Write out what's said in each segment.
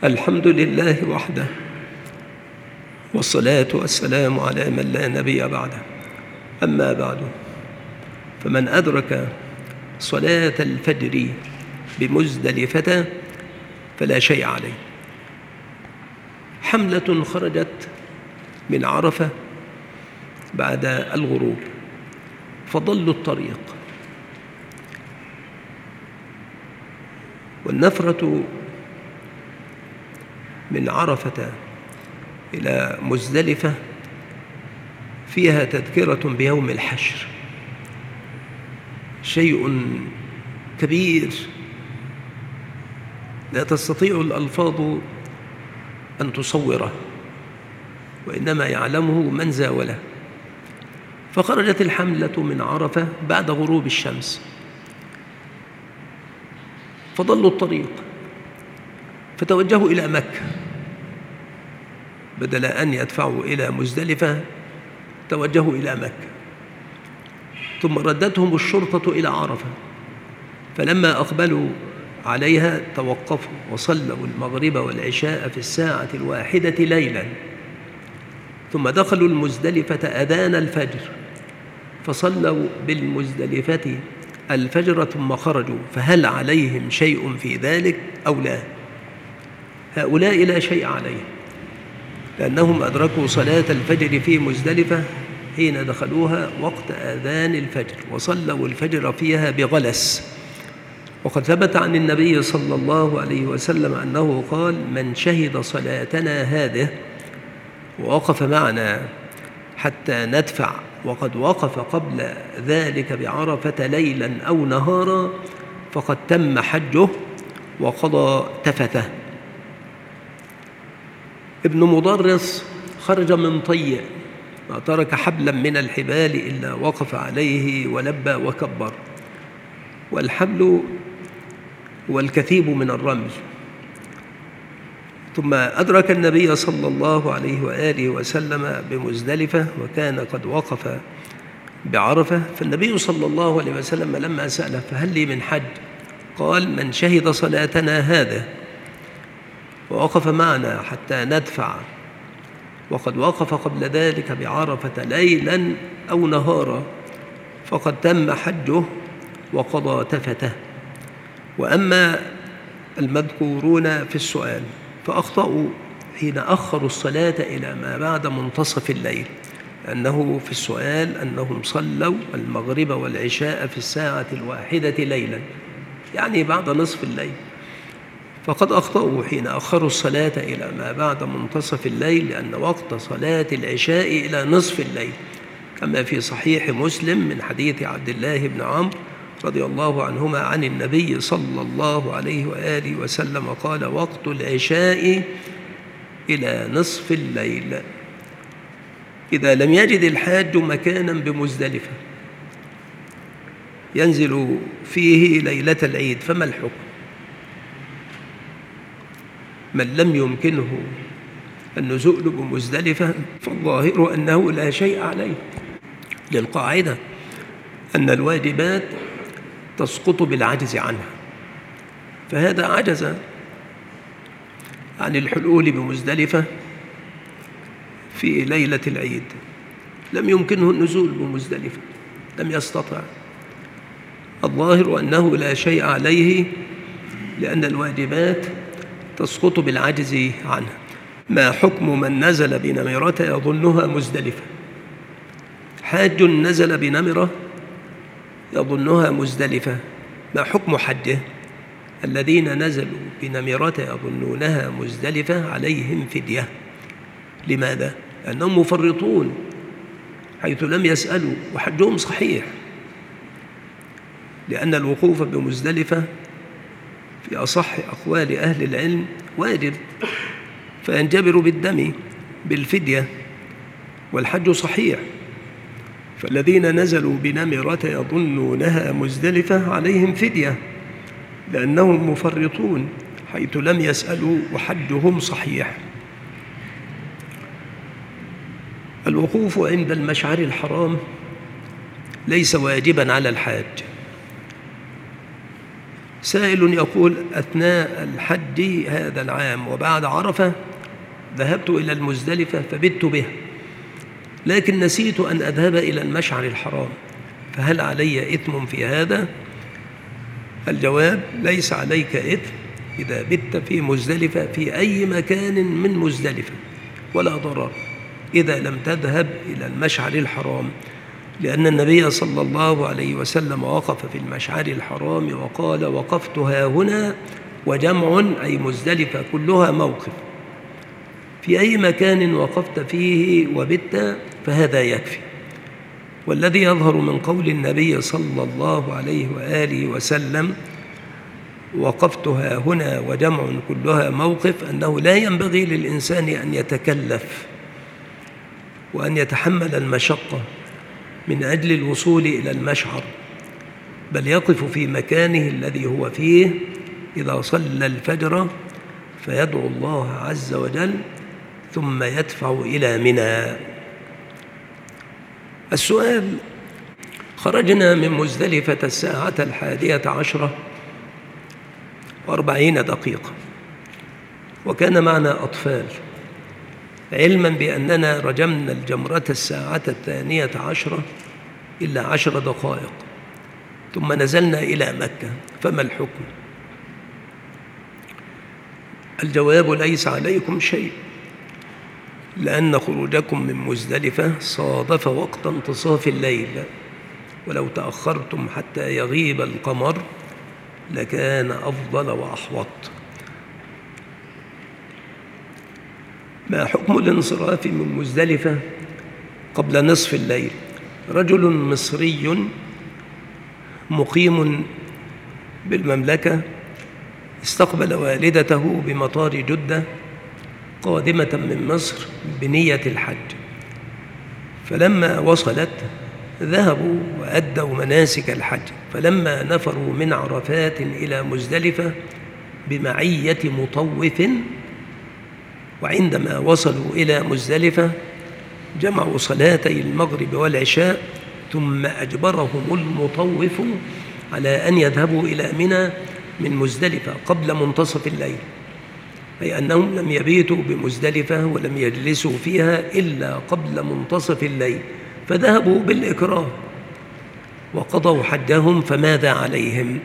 الحمد لله وحده، والصلاة والسلام على من لا نبي بعده. أما بعد، فمن أدرك صلاة الفجر بمزدلفة فلا شيء عليه. حملة خرجت من عرفة بعد الغروب فضلوا الطريق، والنفرة من عرفة إلى مزدلفة فيها تذكرة بيوم الحشر، شيء كبير لا تستطيع الألفاظ أن تصوره، وإنما يعلمه من زاوله. فخرجت الحملة من عرفة بعد غروب الشمس، فضلوا الطريق فتوجهوا إلى مكة، بدل أن يدفعوا إلى مزدلفة توجهوا إلى مكة. ثم ردتهم الشرطة إلى عرفة، فلما أقبلوا عليها توقفوا وصلوا المغرب والعشاء في الساعة 1 ليلا، ثم دخلوا المزدلفة أذان الفجر فصلوا بالمزدلفة الفجر ثم خرجوا. فهل عليهم شيء في ذلك أو لا؟ هؤلاء لا شيء عليهم، لأنهم أدركوا صلاة الفجر في مزدلفة حين دخلوها وقت آذان الفجر، وصلوا الفجر فيها بغلس. وقد ثبت عن النبي صلى الله عليه وسلم أنه قال: من شهد صلاتنا هذه ووقف معنا حتى ندفع وقد وقف قبل ذلك بعرفة ليلا أو نهارا فقد تم حجه وقضى تفثه. ابن مضرس خرج من طي، ما ترك حبلا من الحبال إلا وقف عليه ولبى وكبر، والحبل هو الكثيب من الرمل. ثم أدرك النبي صلى الله عليه وآله وسلم بمزدلفة وكان قد وقف بعرفة، فالنبي صلى الله عليه وسلم لما سأله: فهل لي من حج؟ قال: من شهد صلاتنا هذا ووقف معنا حتى ندفع وقد وقف قبل ذلك بعرفة ليلا أو نهارا فقد تم حجه وقضى تفته. وأما المذكورون في السؤال فأخطأوا حين أخروا الصلاة إلى ما بعد منتصف الليل، لأنه في السؤال أنهم صلوا المغرب والعشاء في الساعة 1 ليلا، يعني بعد نصف الليل. فقد أخطأوا حين أخروا الصلاة إلى ما بعد منتصف الليل، لأن وقت صلاة العشاء إلى نصف الليل، كما في صحيح مسلم من حديث عبد الله بن عمرو رضي الله عنهما عن النبي صلى الله عليه وآله وسلم قال: وقت العشاء إلى نصف الليل. إذا لم يجد الحاج مكانا بمزدلفة ينزل فيه ليلة العيد فما الحكم؟ من لم يمكنه النزول بمزدلفة فالظاهر أنه لا شيء عليه، للقاعدة أن الواجبات تسقط بالعجز عنها، فهذا عجز عن الحلول بمزدلفة في ليلة العيد، لم يمكنه النزول بمزدلفة، لم يستطع. الظاهر أنه لا شيء عليه، لأن الواجبات تسقط بالعجز عنها. ما حكم من نزل بنمرة يظنها مزدلفة؟ حاج نزل بنمرة يظنها مزدلفة، ما حكم حجه؟ الذين نزلوا بنمرة يظنونها مزدلفة عليهم فدية. لماذا؟ لأنهم مفرطون حيث لم يسألوا وحجهم صحيح، لأن الوقوف بمزدلفة في أصح أقوال أهل العلم واجب، فينجبر بالدم بالفدية، والحج صحيح. فالذين نزلوا بنمرة يظنونها مزدلفة عليهم فدية، لأنهم مفرطون حيث لم يسألوا وحجهم صحيح. الوقوف عند المشعر الحرام ليس واجبا على الحاج، سائل يقول: أثناء الحج هذا العام وبعد عرفة ذهبت إلى المزدلفة فبت بها، لكن نسيت أن أذهب إلى المشعر الحرام، فهل علي إثم في هذا؟ الجواب: ليس عليك إثم إذا بت في مزدلفة في أي مكان من مزدلفة، ولا ضرر إذا لم تذهب إلى المشعر الحرام، لأن النبي صلى الله عليه وسلم وقف في المشعر الحرام وقال: وقفت ها هنا، وجمع أي مزدلفة كلها موقف. في أي مكان وقفت فيه وبت فهذا يكفي. والذي يظهر من قول النبي صلى الله عليه وآله وسلم: وقفت ها هنا وجمع كلها موقف، أنه لا ينبغي للإنسان أن يتكلف وأن يتحمل المشقة من أجل الوصول إلى المشعر، بل يقف في مكانه الذي هو فيه إذا صلى الفجر فيدعو الله عز وجل ثم يدفع إلى منى. السؤال: خرجنا من مزدلفة الساعة 11:40 وكان معنا أطفال، علما بأننا رجمنا الجمرة الساعة 12 إلا 10 دقائق، ثم نزلنا إلى مكة، فما الحكم؟ الجواب: ليس عليكم شيء، لأن خروجكم من مزدلفة صادف وقت انتصاف الليل، ولو تأخرتم حتى يغيب القمر لكان أفضل وأحوط. ما حكم الانصراف من مزدلفة قبل نصف الليل؟ رجل مصري مقيم بالمملكة استقبل والدته بمطار جدة قادمة من مصر بنية الحج، فلما وصلت ذهبوا وأدوا مناسك الحج، فلما نفروا من عرفات إلى مزدلفة بمعية مطوف، وعندما وصلوا إلى مزدلفة جمعوا صلاتي المغرب والعشاء، ثم أجبرهم المطوف على أن يذهبوا إلى منى من مزدلفة قبل منتصف الليل، أي أنهم لم يبيتوا بمزدلفة ولم يجلسوا فيها إلا قبل منتصف الليل، فذهبوا بالإكراه وقضوا حجهم. فماذا عليهم؟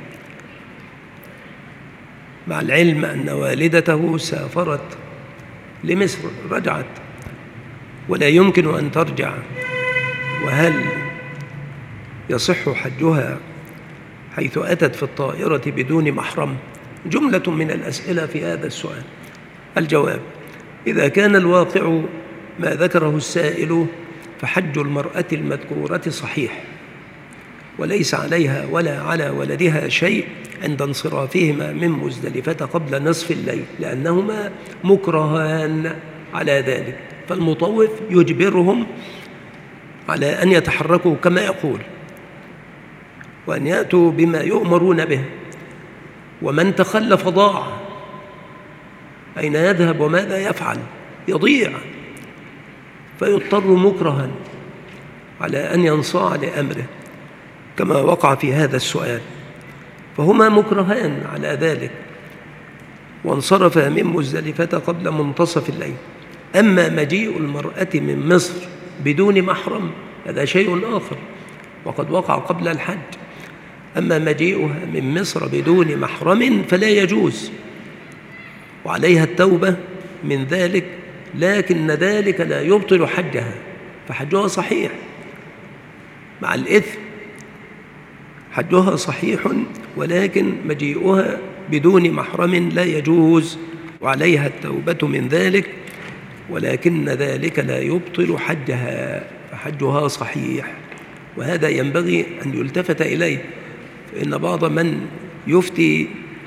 مع العلم أن والدته سافرت لمصر، رجعت ولا يمكن أن ترجع، وهل يصح حجها حيث أتت في الطائرة بدون محرم؟ جملة من الأسئلة في هذا السؤال. الجواب: إذا كان الواقع ما ذكره السائل فحج المرأة المذكورة صحيح، وليس عليها ولا على ولدها شيء عند انصرافهما من مزدلفة قبل نصف الليل، لأنهما مكرهان على ذلك، فالمطوف يجبرهم على أن يتحركوا كما يقول وأن يأتوا بما يؤمرون به، ومن تخلف ضاع. أين يذهب وماذا يفعل؟ يضيع، فيضطر مكرها على أن ينصاع لأمره كما وقع في هذا السؤال، فهما مكرهان على ذلك، وانصرفا من مزدلفة قبل منتصف الليل. أما مجيء المرأة من مصر بدون محرم هذا شيء آخر وقد وقع قبل الحج. أما مجيئها من مصر بدون محرم فلا يجوز، وعليها التوبة من ذلك، لكن ذلك لا يبطل حجها، فحجها صحيح مع الإثم، حجها صحيح، ولكن مجيئها بدون محرم لا يجوز، وعليها التوبة من ذلك، ولكن ذلك لا يبطل حجها، فحجها صحيح. وهذا ينبغي أن يلتفت إليه، فإن بعض من يفتي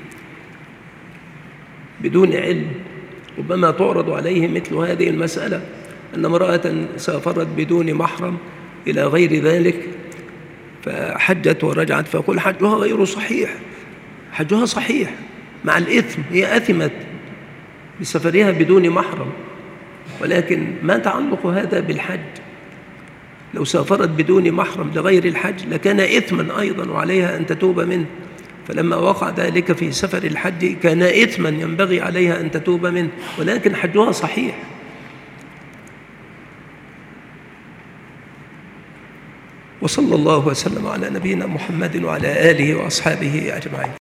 بدون علم ربما تعرض عليه مثل هذه المسألة، أن امرأة سافرت بدون محرم إلى غير ذلك فحجت ورجعت، فيقول حجها غير صحيح. حجها صحيح مع الإثم، هي أثمت بسفرها بدون محرم، ولكن ما تعلق هذا بالحج؟ لو سافرت بدون محرم لغير الحج لكان إثما أيضا وعليها أن تتوب منه، فلما وقع ذلك في سفر الحج كان إثما ينبغي عليها أن تتوب منه، ولكن حجها صحيح. وصلى الله وسلم على نبينا محمد وعلى آله وأصحابه أجمعين.